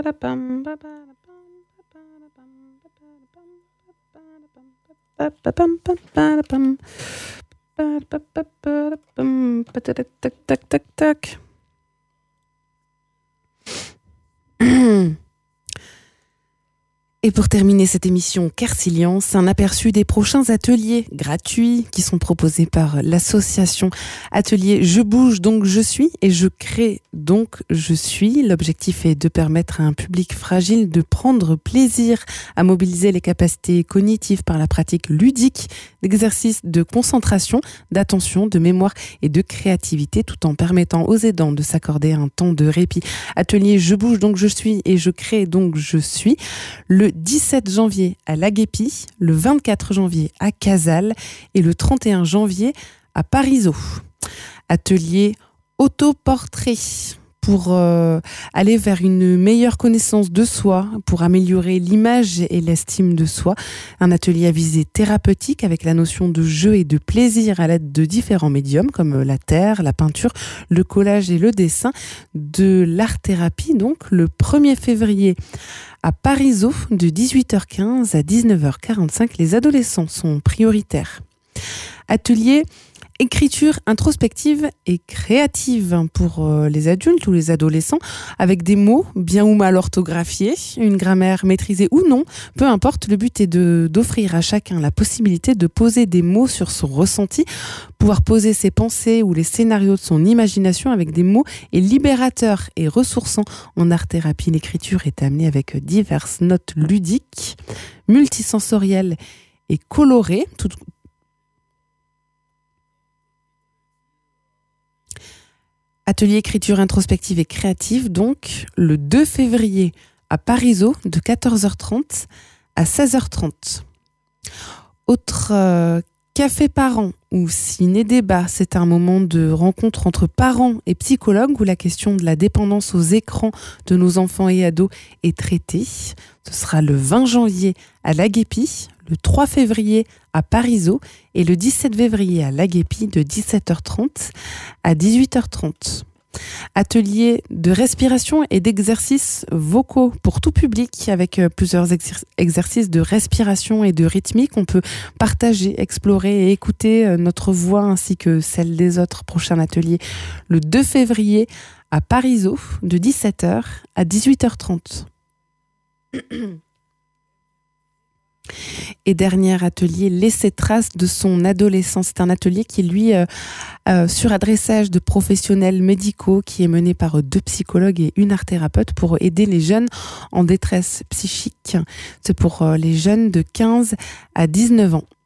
Et pour terminer cette émission Kersilience, un aperçu des prochains ateliers gratuits qui sont proposés par l'association Atelier Je bouge donc je suis et je crée donc je suis. L'objectif est de permettre à un public fragile de prendre plaisir à mobiliser les capacités cognitives par la pratique ludique d'exercices de concentration, d'attention, de mémoire et de créativité, tout en permettant aux aidants de s'accorder un temps de répit. Atelier Je bouge donc je suis et je crée donc je suis. Le 17 janvier à Laguépi, le 24 janvier à Casals et le 31 janvier à Parisot. Atelier autoportrait pour aller vers une meilleure connaissance de soi, pour améliorer l'image et l'estime de soi. Un atelier à visée thérapeutique avec la notion de jeu et de plaisir à l'aide de différents médiums comme la terre, la peinture, le collage et le dessin. De l'art-thérapie, donc, le 1er février à Parisot, de 18h15 à 19h45. Les adolescents sont prioritaires. Atelier écriture introspective et créative pour les adultes ou les adolescents, avec des mots bien ou mal orthographiés, une grammaire maîtrisée ou non, peu importe. Le but est d'offrir à chacun la possibilité de poser des mots sur son ressenti, pouvoir poser ses pensées ou les scénarios de son imagination avec des mots est libérateur et ressourçant. En art-thérapie, l'écriture est amenée avec diverses notes ludiques, multisensorielles et colorées, Atelier écriture introspective et créative, donc, le 2 février à Parisot, de 14h30 à 16h30. Autre café parents ou ciné-débat, c'est un moment de rencontre entre parents et psychologues où la question de la dépendance aux écrans de nos enfants et ados est traitée. Ce sera le 20 janvier à Laguépi, le 3 février à Parisot et le 17 février à Laguépi de 17h30 à 18h30. Atelier de respiration et d'exercices vocaux pour tout public avec plusieurs exercices de respiration et de rythmique. On peut partager, explorer et écouter notre voix ainsi que celle des autres. Prochain atelier le 2 février à Parisot de 17h à 18h30. Et dernier atelier, laisser trace de son adolescence. C'est un atelier qui, lui, sur adressage de professionnels médicaux, qui est mené par 2 psychologues et une art-thérapeute pour aider les jeunes en détresse psychique. C'est pour les jeunes de 15 à 19 ans.